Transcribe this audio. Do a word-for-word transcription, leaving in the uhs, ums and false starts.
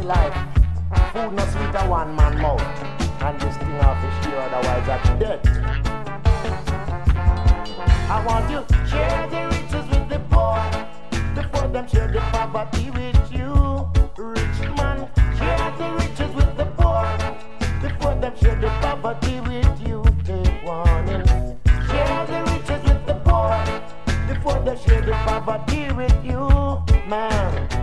life. Food not sweet a one man mouth. And this thing off is sure, otherwise I'm dead. I want you to share the riches with the poor before them share the poverty with you. Rich man, share the riches with the poor before them share the poverty with you. Take warning. Share the riches with the poor before they share the poverty with you, man.